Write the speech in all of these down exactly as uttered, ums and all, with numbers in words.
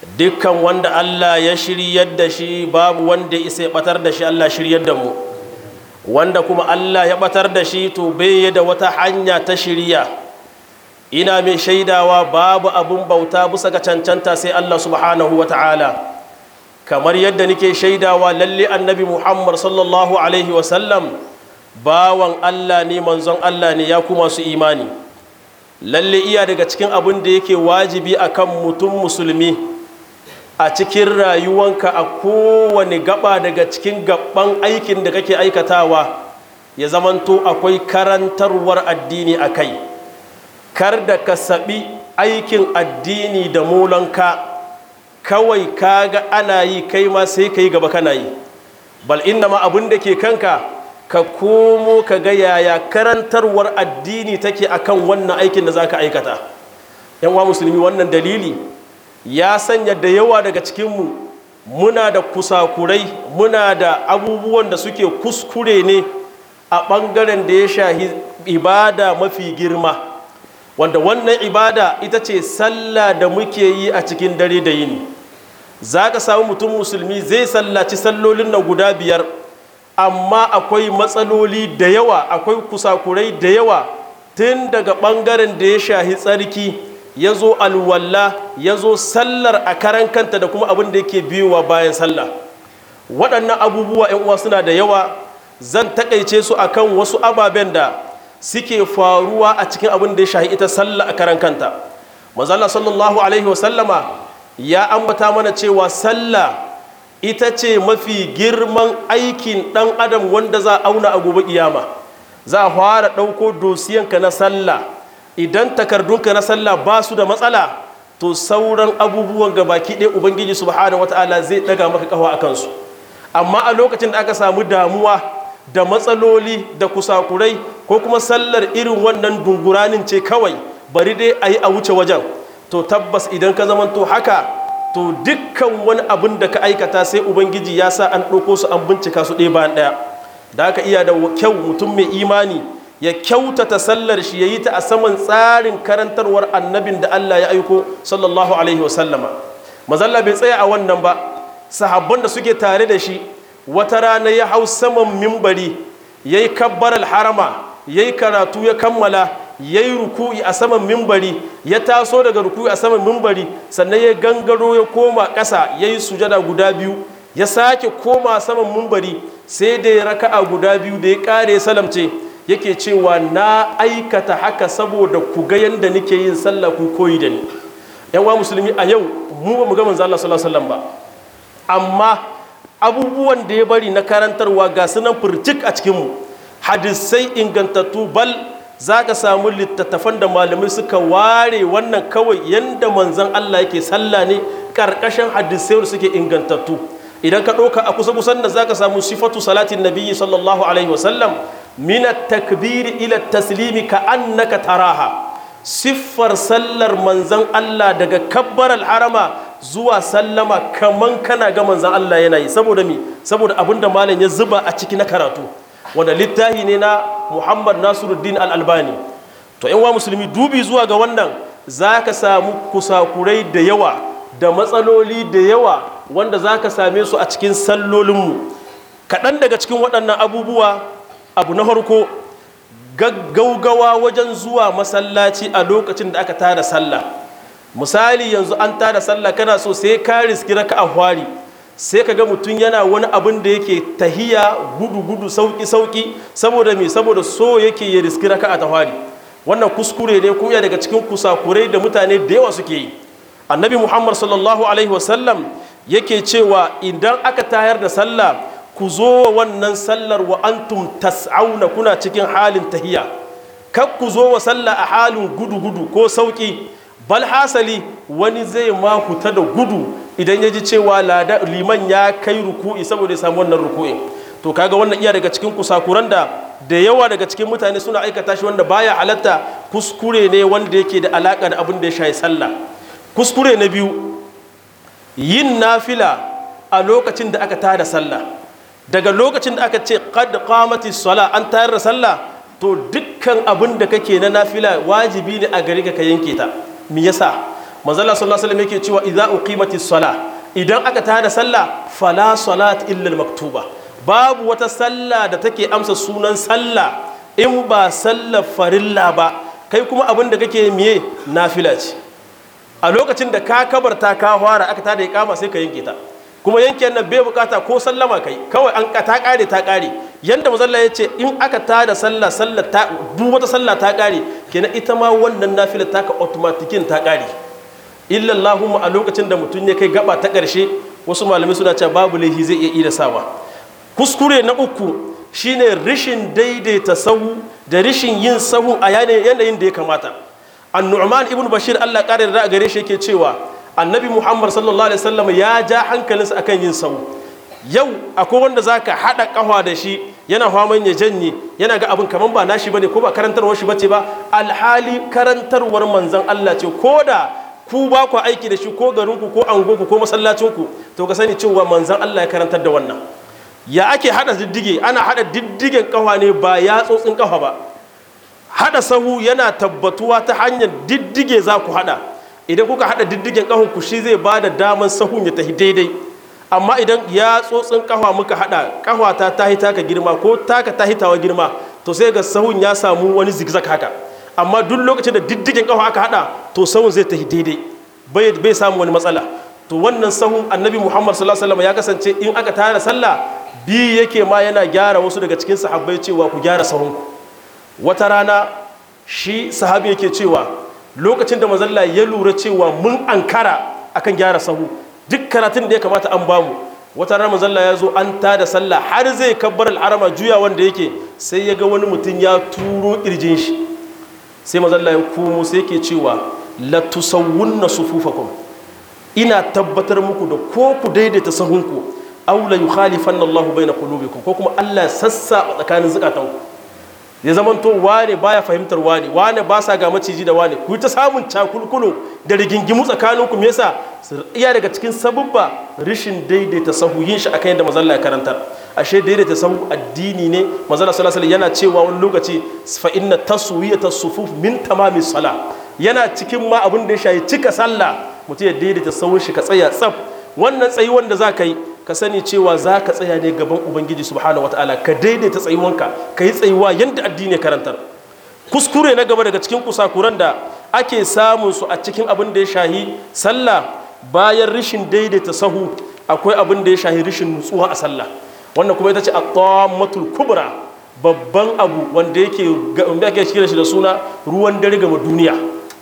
dukkan wanda Allah ya shiryar da shi babu wanda ya isa ya batar da shi. Allah shiryar da mu. Wanda kuma Allah ya batar da shi to bai da wata hanya ta shirya. Ina mai shaidawa babu abun bauta bisa ga cancanta sai Allah subhanahu wa ta'ala, kamar yadda nake shaidawa lalle annabi Muhammad sallallahu alaihi wasallam bawan Allah ne, manzon Allah ne, ya kuma su imani. Lalle iya daga cikin abin da yake wajibi akan mutum musulmi a cikin rayuwanka a kowane gaba daga cikin gaban aikin da kake aikatawa ya zamanto akwai karantarwar addini a kai. Kar da ka saɓi aikin addini da molanka kawai kaga ana yi kai ma sai ka yi gaba kana yi, bal inna ma abin da ke kanka ka komo ka ga yaya karantarwar addini take akan wannan aikin da za ka aikata. yan uwa musulmi, wannan dalili ya sanya da yawa daga cikinmu muna da kusakurai, muna da abubuwan da suke kuskure ne a ɓangaren da ya shahi ibada mafi girma, wanda wannan ibada ita ce sallah da muke yi a cikin dare da yini. Za ka samu mutum musulmi zai sallaci sallolin na guda biyar, amma akwai matsaloli da yawa, akwai kusakurai da yawa, tun daga ɓangaren da ya shahi tsarki, ya zo alwalla, ya zo sallar a karan kanta da kuma abin da yake biyowa bayan sallah. Waɗannan abubuwa ‘yan uwa suna da yawa, zan taƙaice su akan wasu ababen da suke faruwa a cikin abin da ya shahi ita sallah a karan kanta. Manzo Allah sallallahu alaihi wasallama ya ambata mana cewa sallah ita ce mafi girman aikin ɗan adam wanda za a auna a gobe kiyama. Za a fara ɗauko dosiyanka na sallah, idan takardunka na sallah ba su da matsala, to sauran abubuwan gabaki ɗaya ubangiji subhanahu wata'ala zai ɗaga maka ƙafa a kansu. Amma a lokacin da aka samu damuwa da matsaloli da kusakurai, ko kuma sallar irin wannan dunguranin ce kawai bari dai a yi a wuce wajen, to tabbas idan ka zamanto haka, to dukkan wani abin da ka aikata sai ubangiji ya sa an ɗauko su an bincika su ɗaya bayan ɗaya. Da haka iya da kyau mutum mai imani ya kyautata sallar shi, ya yi ta a saman tsarin karantarwar annabin da Allah ya aiko sallallahu alaihi wasallama. Mazalla bai tsaya a wannan ba, sahabban da suke tare da shi wata rana ya hau saman mimbari, ya yi kabbar alharama, ya yi karatu ya kammala, ya yi ruku'i a saman mimbari, ya taso daga ruku'i a saman mimbari, sannan ya gangaro ya koma ƙasa, ya yi sujada guda biyu, ya sake koma saman mimbari, sai da ya raka'a guda biyu da ya ƙare salamce, yake cewa na aikata haka saboda ku ga yanda nake yin sallah ku koyi da ni. yan wa musulmi, a yau mu ba mu ga manzo Allah sallallahu alaihi wasallam ba, amma abubuwan da ya bari na karantarwa ga sunan furcik a cikinmu, hadisai ingantattu, bal za ka samu littattafan da malamai suka ware wannan kawai yanda manzon Allah yake sallah ne ƙarƙashin hadisai da suke ingantattu. Idan ka ɗauka a kusa-kusan da za ka samu sifatu salatin nabiyyi sallallahu alaihi wasallam min at-takbiri ila at-taslimi ka annaka taraha. Siffar sallar manzon Allah daga kabbar al-harama zuwa sallama kaman kana ga manzon Allah yana yi, saboda mi saboda abinda malam ya zuba a ciki na karatu, wanda littafi ne na Muhammad Nasiruddin Al-Albani. To yan wa musulmi, dubi zuwa ga wannan zaka samu kusakurai da yawa da matsaloli da yawa wanda zaka same su a cikin sallolinmu. Kaɗan daga cikin waɗannan abubuwa, abu na farko, gaggaugawa wajen zuwa masallaci a lokacin da aka tada sallah. Misali yanzu an tada sallah, kana so sai ka riski raka'a hwari, sai ka ga mutum yana wani abin da yake tahiya gudu-gudu sauki-sauki, saboda me saboda so yake ya riski raka'a ta hwari. Wannan kuskure ne, kuma daga cikin kusakurai da mutane da yawa suke yi. Annabi Muhammad sallallahu alaihi wasallam yake cewa idan aka tayar da sallah, ku zo wannan sallar wa antum tas'auna, kuna cikin halin tahiya. Kar ku zo wa sallah a halin gudu-gudu ko sauki, bal hasali wani zai ma huta da gudu idan ya ji cewa liman ya kai ruku'i saboda ya samu wannan ruku'in. To kaga wannan iya daga cikin kusakuran da da yawa daga cikin mutane suna aikata shi, wanda baya halatta, kuskure ne wanda yake da alaka da abin da ya shayi sallah. Kuskure na biyu, yin nafila a lokacin da aka tada sallah. Daga lokacin da aka ce qad qamatis sala, an tayar da sallah, to dukkan abin da kake na nafila wajibi ne a gare ka ka yanke ta. Me yasa? manzo Allah sallallahu alaihi wasallam yake cewa idza uqimatis sala idan aka tada sallah fala salat illa al-maktuba babu wata sallah da take amsa sunan sallah in ba sallar farilla ba kai kuma abin da kake miye nafila ce a lokacin da ka kabarta ka fara aka tada iqama sai ka yanke ta kuma yanke nan bai bukata ko sallama kai kawai an ta kare ta kare yanda mazalla ya ce in aka tada sallah sallah ta duk wata sallah ta kare kenan ita ma wannan nafila ta ka automatikin ta kare illa Allahumma a lokacin da mutum ya kai gaba ta karshe wasu malamai suna cewa babu laifi zai iya ida sawa kuskure na uku shine rishin daidaita sahu da rishin yin sahu a yanayin da ya kamata an-nu'man ibn bashir Allah kare da gare shi yake cewa annabi muhammad sallallahu alaihi wasallam ya ja hankalinsa akan yin sahu yau akwai wanda zaka hada kafa da shi yana faman ya janye yana ga abin kaman ba nashi bane ko ba karantarwar shi bace ba alhali karantarwar manzon Allah ce koda ku ba ku aiki da shi ko garinku ko angonku ko masallacinku to ka sani cewa manzon Allah ya karantar da wannan ya ake hada diddige ana hada diddigen kafa ne ba yatsotsin kafa ba hada sahu yana tabbatuwa ta hanyar diddige za ku hada idan kuka hada diddigen kafan ku shi zai bada daman sahun ya tafi daidai amma idan yatsotsin kafa muka hada kafa ta tahi taka girma ko taka tahi tawa girma to sai ga sahun ya samu wani zigzag haka amma duk lokacin da diddigen kafa aka hada to sahun zai tafi daidai bai bai samu wani matsala to wannan sahun annabi Muhammad sallallahu alaihi wasallam ya kasance in aka tara sallah bi yake ma yana gyara wasu daga cikin sahabbai cewa ku gyara sahunku wata rana shi sahabi yake cewa lokacin da manzon Allah ya lura cewa mun ankara akan gyara sahu duk karatun da ya kamata an bamu wata rana manzon Allah ya zo an tada sallah har zai kabbar al-harama juya wanda yake sai ya ga wani mutum ya turo kirjin shi sai manzon Allah ya komo sai yake cewa la tusawwunna sufufakum ina tabbatar muku da ko ku daidaita sahunku aw la yukhalifanna Allahu baina qulubikum ko kuma Allah sassa tsakanin zukatanku ya zamanto wane baya fahimtar wane wane ba sa ga maciji da wane ku ta samun cakulkulo da rigingimu tsakaninku me yasa iya daga cikin sabubba rishin daidaita sahu yin shi akan yadda manzon Allah ya karantar ashe daidaita sahu addini ne manzon Allah sallallahu alaihi wasallam yana cewa wani lokaci fa inna taswiyata sufuf min tamami salah yana cikin ma abin da ya shayi cika sallah mutum ya daidaita sahun shi ka tsaya tsaf wannan tsayi wanda za ka yi ka sani cewa za ka tsaya ne gaban ubangiji subhanahu wataala ka daidaita tsayuwanka ka yi tsayuwa yadda addini ya karantar kuskure na gaba daga cikin kusakuran da ake samun su a cikin abin da ya shahi sallah bayan rishin daidaita sahu akwai abin da ya shahi rishin nutsuwa a sallah wannan kuma ita ce at-tammatul kubra babban abu wanda yake wanda ake kira shi da suna ruwan dare ga duniya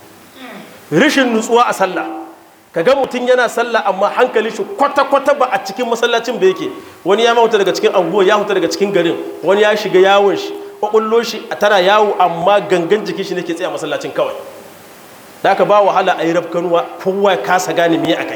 rishin nutsuwa a sallah kaga mutum yana sallah amma hankalin shi kwata-kwata ba a cikin masallacin ba yake wani ya mahuta daga cikin anguwa ya huta daga cikin garin wani ya shiga yawon shi kwakwallo shi a tara yawo amma gangan jikin shi ne ke tsaye a masallacin kawai da aka ba wahala a yi rafkanuwa kowa ya kasa gane me a kai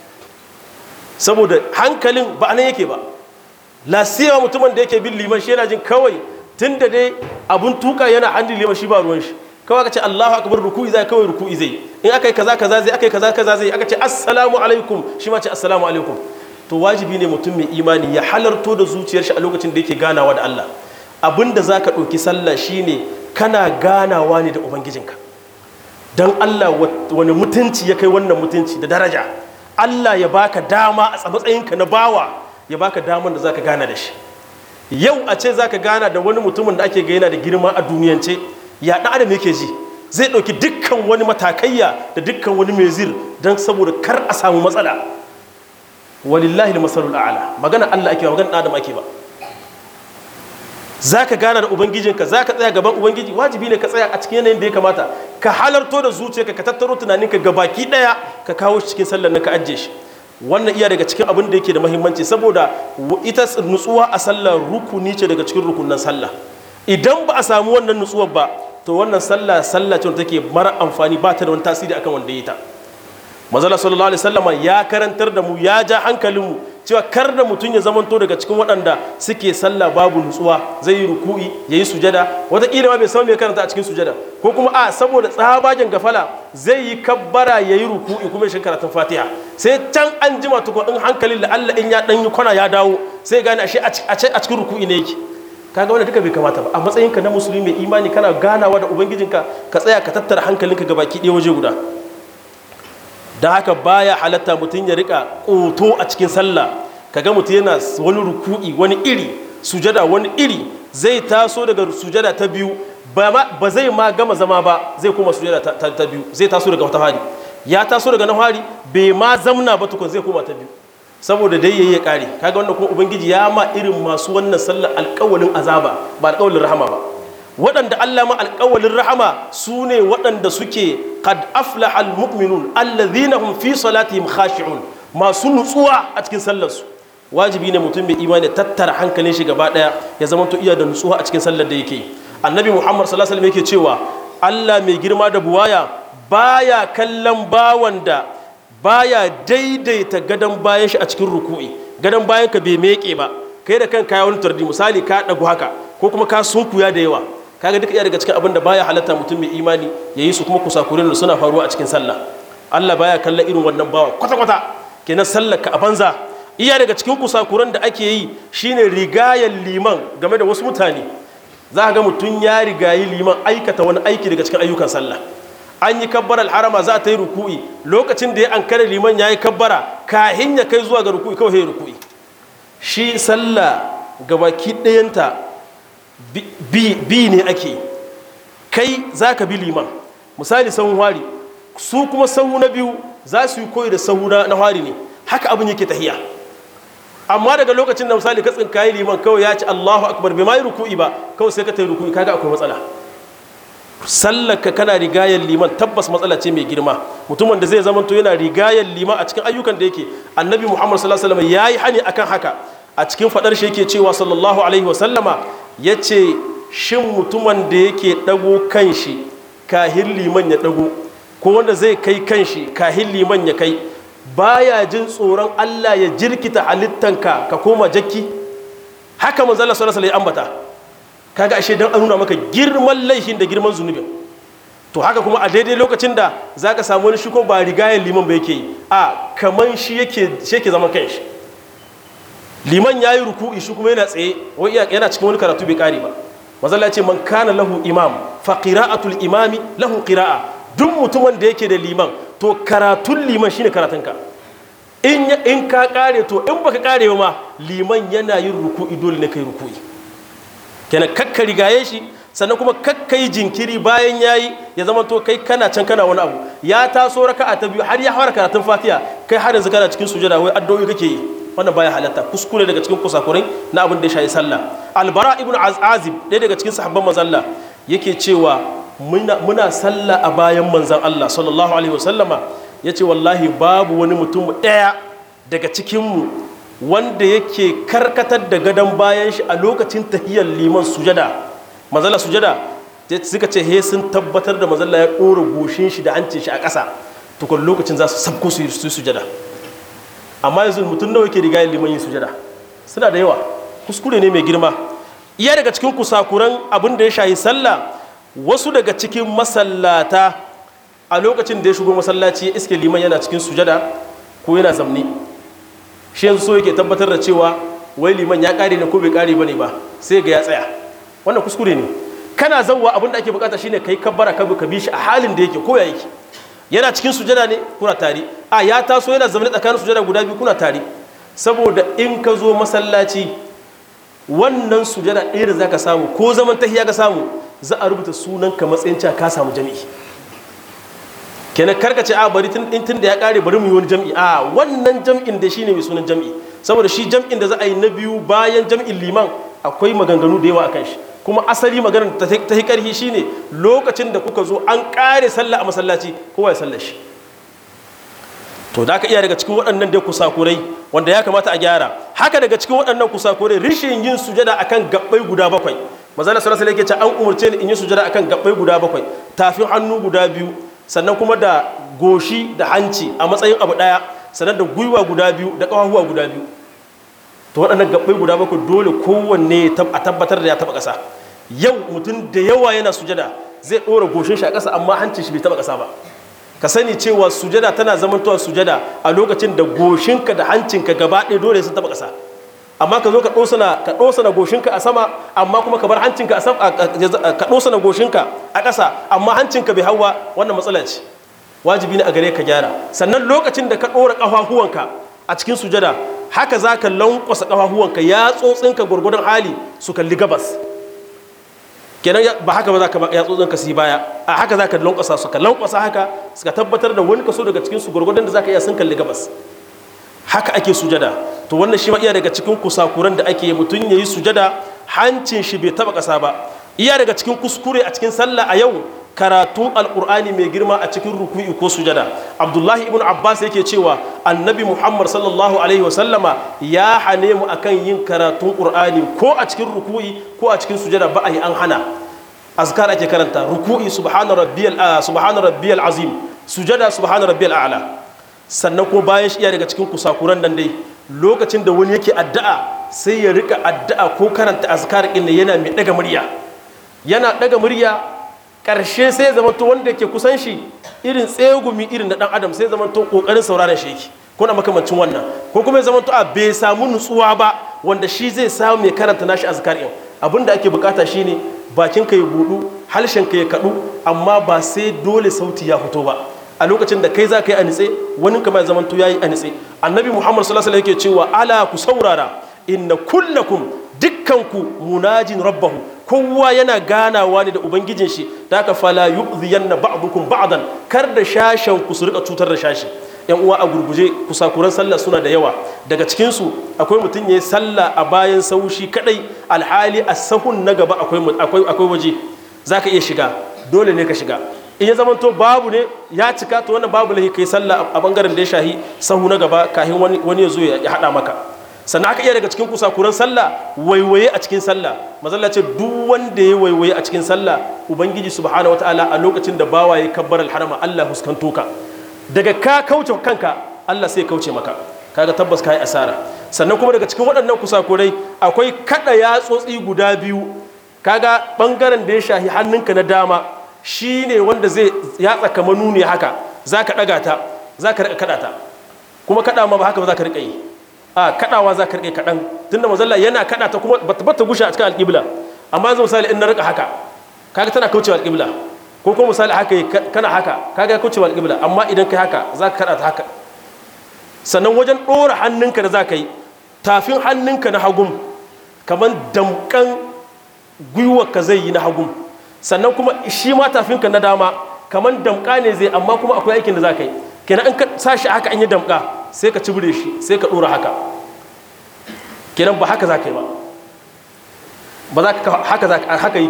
saboda hankalin ba nan yake ba lasiyawa mutumin da yake bin liman shi yana jin kawai tun da dai abun tuka yana hannun liman shi ba ruwan shi kawai aka ce Allahu akbar ruku'i zai kawai ruku'i zai in aka yi kaza kaza zai aka yi kaza kaza zai aka ce assalamu alaikum shi ma ce assalamu alaikum to wajibi ne mutum mai imani ya halarto da zuciyar shi a lokacin da yake ganawa da Allah abinda zaka ɗauki sallah shine kana ganawa ne da ubangijinka dan Allah wani mutunci ya kai wannan mutunci da daraja Allah ya baka dama a matsayinka na bawa ya baka daman da zaka gana da shi yau a ce zaka gana da wani mutumin da ake ga yana da girma a duniyance ya ɗan adam yake ji zai ɗauki dukkan wani matakayya da dukkan wani mezir don saboda kar a samu matsala walillahi da masalul a'ala magana Allah ake ba magana ɗan adam ake ba za ka gana da ubangijinka za ka tsaya gaban ubangiji wajibi ne ka tsaya a cikin yanayin da ya kamata ka halarto da zuciyarka ka tattaro tunaninka ga baki ɗaya ka kawo shi cikin sallar na ka ajiye shi wannan iya daga cikin abin da yake da muhimmanci saboda ita nutsuwa a sallar rukuni ce daga cikin rukunan sallah idan ba a samu wannan nutsuwar ba to wannan sallah sallah ce take mara amfani ba ta da wani tasiri akan wanda ya ta manzala sallallahu alaihi wasallama ya karantar da mu ya ja hankalinmu cewa kar da mutum ya zamanto daga cikin waɗanda suke sallah babu nutsuwa zai yi ruku'i ya yi sujada wataƙila ma bai san me karanta a cikin sujada ko kuma a saboda tsabagen gafala zai yi kabbara ya yi ruku'i kuma shi karatun fatiha sai can an jima tukun in hankalin da Allah in ya ɗan yi kwana ya dawo sai gane ashe a cikin ruku'i ne yake kaga wanda duka bai kamata ba a matsayinka na musulmi mai imani kana ganawa da ubangijinka ka tsaya ka tattara hankalinka ga baki ɗaya waje guda don haka baya halatta mutum ya rika ƙoto a cikin sallah, kaga mutum yana wani ruku'i wani iri, sujada wani iri, zai taso daga sujada ta biyu ba zai ma gama zama ba, zai koma sujada ta biyu, zai taso daga wata hari, ya taso daga na hari bai ma zamna ba tukun zai koma ta biyu, saboda dai yayi ya kare. Kaga wannan kuma ubangiji ya ma irin masu wannan sallar alƙawalin azaba ba alƙawalin rahama ba. Waɗanda Allah ma alƙawalin rahama su ne waɗanda suke qad aflaha almu'minun alladhina hum fi salatihim khashi'un, masu nutsuwa a cikin sallarsu. Wajibi ne mutum mai imani tattara hankalin shi gaba ɗaya ya zama to iya da nutsuwa a cikin sallar da yake. Annabi Muhammad sallallahu alaihi wasallam yake cewa Allah mai girma da buwaya baya kallon bawan da baya daidaita gadon bayan shi a cikin ruku'i, gadon bayan ka bai meke ba, kai da kanka ya wani tardi, misali ka dagu haka ko kuma ka sunkuya da yawa, kaga duka iya daga cikin abin da baya halatta mutum mai imani yayi su, kuma kusakurin da suna faruwa a cikin sallah. Allah baya kallon irin wannan bawan kwata kwata, kenan sallar ka a banza. Iya daga cikin kusakuran da ake yi shine rigayen liman game da wasu mutane. Za ga mutum ya rigayi liman aikata wani aiki daga cikin ayyukan sallah. An yi kabbara harama za ta yi ruku'i, lokacin da ya ankara liman ya yi kabbara kahin ya kai zuwa ga ruku'i kawai ya ruku'i. Shi sallah gabaki ɗayanta bi ne ake, kai za ka bi liman, misali sahun hari, su kuma sahu na biyu za su yi koyi da sahu na hari ne, haka abin yake tahiya. Amma daga lokacin da misali ka tsinkayi liman kawai ya ci Allahu akbar bai ma yi ruku'i ba, kawai sai ka ta yi ruku'i, kaga akwai matsala. Sallaka kana rigayar liman tabbas matsala ce mai girma. Mutumin da zai zamanto yana rigayar liman a cikin ayyukan da yake, annabi Muhammad sallallahu alaihi wasallam yayi hani akan haka. A cikin fadar shi yake cewa sallallahu alaihi wasallama yace shin mutumin da yake dago kanshi kahin liman ya dago, ko wanda zai kai kanshi kahin liman ya kai, baya jin tsoron Allah ya jirkita halittanka ka koma jakki? Haka manzo Allah sallallahu alaihi wasallam ya ambata. Kaga ashe dan an nuna maka girman laifin da girman zunubin. To haka kuma a daidai lokacin da zaka samu wani shi ko ba rigayen liman ba yake yi, a kaman shi yake shi yake zaman kanshi. Liman yayi ruku'i shi kuma yana tsaye, wai yana cikin wani karatu bai kare ba. Manzo Allah ya ce man kana lahu imam fa qira'atul imami lahu qira'a. Duk mutumin da yake da liman to karatun liman shine karatunka. In in ka kare to in baka kare ba ma liman yana yin ruku'i dole ne kai ruku'i. Kenan kakka rigaye shi, sannan kuma kakka yi jinkiri bayan yayi ya zama to kai kana can kana wani abu, ya taso raka'a ta biyu har ya fara karatun Fatiha, kai har yanzu kana cikin sujada wai addu'o'i kake yi. Wannan baya halatta, kuskure daga cikin kusakurai na abin da ya shayi sallah. Albara ibn Azib ɗaya daga cikin sahabban manzon Allah yake cewa muna muna sallah a bayan manzon Allah sallallahu alaihi wasallama, yace wallahi babu wani mutum ɗaya daga cikin mu wanda yake karkatar da gadon bayan shi a lokacin tahiyyar liman sujada, mazalla sujada, suka ce he sun tabbatar da mazalla ya ɗora goshin shi da hancin shi a ƙasa, tukun lokacin za su sabko su yi sujada. Amma yanzu mutum nawa yake riga liman yin sujada? Suna da yawa, kuskure ne mai girma. Iya daga cikin kusakuran abin da ya shayi sallah, wasu daga cikin masallata a lokacin da ya shigo masallaci ya iske liman yana cikin sujada ko yana zamne, shi yanzu so yake tabbatar da cewa wai liman ya kare ne ko bai kare bane ba, sai ga ya tsaya. Wannan kuskure ne. Kana zawwa abin da ake bukata shine kai kabbara ka bi shi a halin da yake ko ya yake. Yana cikin sujada ne kuna tare, a ya taso yana zamne tsakanin sujada guda biyu kuna tare, saboda in ka zo masallaci wannan sujada ɗaya da zaka samu ko zaman tahiya ka samu, za a rubuta sunanka matsayin cewa ka samu jami'i. Kenan karka ce a bari tun tun da ya kare bari mu yi wani jam'i, a wannan jam'in da shine mai sunan jam'i, saboda shi jam'in da za a yi na biyu bayan jam'in liman akwai maganganu da yawa akan shi, kuma asali maganar ta ta karhi shine lokacin da kuka zo an kare sallah a masallaci kowa ya sallar shi. To da ka iya daga cikin waɗannan dai kusakurai wanda ya kamata a gyara. Haka daga cikin waɗannan kusakurai rishin yin sujada akan gabbai guda bakwai. Manzo Allah sallallahu alaihi wasallam yake ce an umurce ni in yi sujada akan gabbai guda bakwai, tafin hannu guda biyu, sannan kuma da goshi da hanci a matsayin abu daya, sannan da gwiwa guda biyu da ƙafafuwa guda biyu. To waɗannan gabbai guda bakwai dole kowanne a tabbatar da ya taba ƙasa. Yau mutum da yawa yana sujada zai ɗora goshin shi a ƙasa amma hancin shi bai taba ƙasa ba. Ka sani cewa sujada tana zamantowa sujada a lokacin da goshinka da hancinka gaba ɗaya dole sun taba ƙasa. Amma ka zo ka ɗosana ka ɗosana goshinka a sama amma kuma ka bar hancinka a sama, ka ɗosana goshinka a ƙasa amma hancinka bai hawa, wannan matsala ce. wajibi ne a gare ka gyara. Sannan lokacin da ka ɗora ƙafafuwanka a cikin sujada haka za ka lankwasa ƙafafuwanka ya tsotsinka gwargwadon hali su kalli gabas, kenan ba haka ba za ka ya tsotsinka su yi baya, a haka za ka lankwasa su ka lankwasa haka suka tabbatar da wani kaso daga cikin su gwargwadon da za ka iya sun kalli gabas. Haka ake sujada. To wannan shi ma iya daga cikin kusakuran da ake mutum ya yi sujada hancin shi bai taba ƙasa ba. Iya daga cikin kuskure a cikin sallah a yau karatun alkur'ani mai girma a cikin ruku'i ko sujada. Abdullahi ibn Abbas yake cewa annabi Muhammad sallallahu alaihi wasallama ya hane mu akan yin karatun qur'ani ko a cikin ruku'i ko a cikin sujada ba a yi, an hana. Azkar ake karanta, ruku'i subhana rabbiyal subhana rabbiyal azim, sujada subhana rabbiyal a'la. Sannan kuma bayan shi iya daga cikin kusakuran nan dai lokacin da wani yake addu'a sai ya rika addu'a ko karanta azkar din yana mai daga murya, yana daga murya ƙarshe sai zama to wanda ke kusan shi irin tsegumi irin na ɗan adam sai zama to ƙoƙarin sauraron shi yake ko na makamancin wannan, ko kuma zama to a bai samu nutsuwa ba wanda shi zai samu mai karanta nashi azkar ɗin. Abin da ake bukata shine bakin ka ya buɗu, harshen ka ya kaɗu, amma ba sai dole sauti ya fito ba. A lokacin da kai za ka yi a nitse wani kama ya zama to ya yi a nitse. Annabi Muhammad sallallahu alaihi wasallam yake cewa ala ku saurara inna kullakum dukkanku munajin rabbahu, kowa yana ganawa ne da ubangijin shi, da haka fala yu'dhiyanna ba'dukum ba'dan, kar da shashen ku su rika cutar da shashi. Yan uwa a gurguje kusakuran sallah suna da yawa. Daga cikin su akwai mutum yayin sallah a bayan saushi kadai alhali a sahun na gaba akwai akwai akwai waje zaka iya shiga, dole ne ka shiga. In ya zamanto babu ne ya cika to wannan babu lahi kai sallah a bangaren da ya shahi sahu na gaba kafin wani wani ya zo ya hada maka. Sannan aka iya daga cikin kusakuran sallah waiwaye a cikin sallah. Mazalla ce duk wanda ya waiwaye a cikin sallah ubangiji subhanahu wataala a lokacin da bawa ya kabbar alharama Allah huskanto ka, daga ka kauce kanka Allah sai kauce maka, kaga tabbas kai asara. Sannan kuma daga cikin waɗannan kusakurai akwai kada yatsotsi guda biyu, kaga bangaren da ya shahi hannunka na dama shine wanda zai yatsa kamar nuni haka zaka daga ta zaka rika kada ta, kuma kada ma ba haka ba zaka rika yi, a kadawa za ka rike kadan tunda mazalla yana kada ta kuma bata bata gushe a cikin alqibla. Amma yanzu misali in na rika haka kaga tana kaucewa alqibla, ko kuma misali haka kana haka kaga kaucewa alqibla, amma idan kai haka za ka kada ta haka. Sannan wajen dora hannunka da za ka yi tafin hannunka na hagum kaman damkan gwiwarka zai yi na hagum, sannan kuma shi ma tafinka na dama kaman damka ne zai, amma kuma akwai aikin da za ka yi. Kenan in ka sashi haka in yi damka sai ka cibire shi sai ka dora haka, kenan ba haka za ka yi ba, ba za ka haka za ka haka yi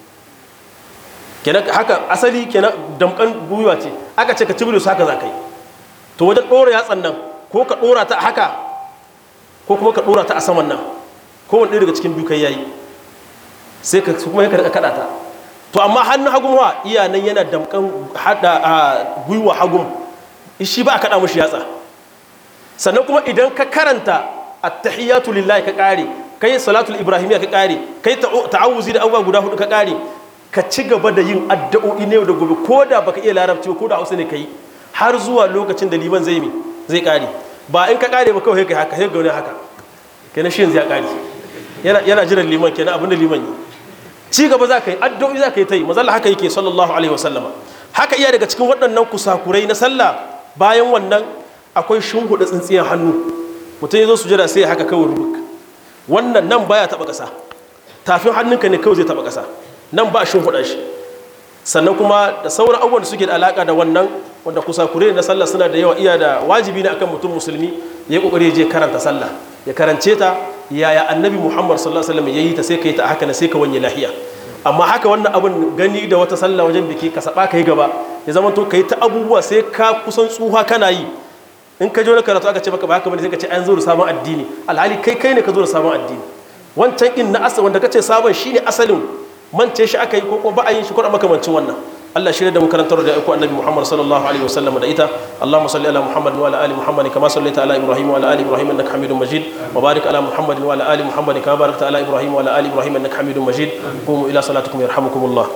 kenan haka asali kenan damkan gwiwa ce aka ce ka cibire su haka za ka yi. To wajen dora yatsan nan ko ka dora ta haka ko kuma ka dora ta a saman nan, kowane ɗaya daga cikin biyu kai yayi, sai ka kuma ka kada ta. To amma hannun hagun wa iya nan yana damkan hada gwiwa hagun, shi ba a kada mushi yatsa. Sannan kuma idan ka karanta at-tahiyatu lillahi ka kare, kai salatul ibrahimiyya ka kare, kai ta'awuzi da abubuwa guda hudu ka kare, ka ci gaba da yin addu'o'i ne da gobe, ko da baka iya larabci ko da hausa ne kai, har zuwa lokacin da liman zai mi zai kare. Ba in ka kare ba kawai kai haka sai ga wani haka, kenan shi yanzu ya kare, yana yana jiran liman, kenan abinda liman yi ci gaba za ka yi addu'o'i za ka yi ta yi. Mazalla haka yake sallallahu alaihi wasallama. Haka iya daga cikin waɗannan kusakurai na sallah. Bayan wannan akwai shunhuɗa tsintsiyar hannu, mutum ya zo sujada sai haka kawai rubuk, wannan nan baya taɓa ƙasa, tafin hannunka ne kawai zai taɓa ƙasa, nan ba shunhuɗa shi. Sannan kuma da sauran abubuwan da suke da alaƙa da wannan wanda kusakurai na sallah suna da yawa. Iya da wajibi ne akan mutum musulmi ya yi ƙoƙari ya je karanta sallah, ya karance ta yaya annabi Muhammad sallallahu alaihi wasallam ya yi ta, sai ka yi ta haka na sai ka wanye lahiya. Amma haka wannan abin gani da wata sallah wajen biki ka saba ka yi gaba, ya zama to ka yi ta abubuwa sai ka kusan tsuha kana yi. In ka je wani karatu aka ce maka ba haka bane sai ka ce an zo da sabon addini, alhali kai kai ne ka zo da sabon addini. Wancan in na asali wanda ka ce sabon shine asalin, mance shi aka yi ko kuma ba a yin shi ko makamancin wannan. Allah shirya da mu karantar da aiko annabi Muhammad sallallahu alaihi wasallam da ita. Allahumma salli ala Muhammad wa ala ali Muhammad kama sallaita ala Ibrahim wa ala ali Ibrahim innaka Hamidum Majid, wa barik ala Muhammad wa ala ali Muhammad kama barakta ala Ibrahim wa ala ali Ibrahim innaka Hamidum Majid. Qumu ila salatikum yarhamukumullah.